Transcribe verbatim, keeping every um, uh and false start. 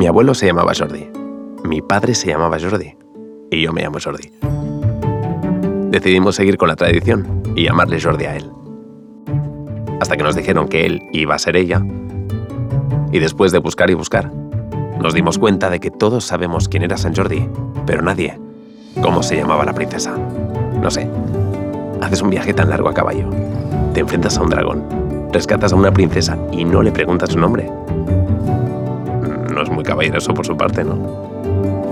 Mi abuelo se llamaba Jordi, mi padre se llamaba Jordi y yo me llamo Jordi. Decidimos seguir con la tradición y llamarle Jordi a él. Hasta que nos dijeron que él iba a ser ella, y después de buscar y buscar, nos dimos cuenta de que todos sabemos quién era San Jordi, pero nadie cómo se llamaba la princesa. No sé, haces un viaje tan largo a caballo, te enfrentas a un dragón, rescatas a una princesa y no le preguntas su nombre. No es muy caballeroso por su parte, ¿no?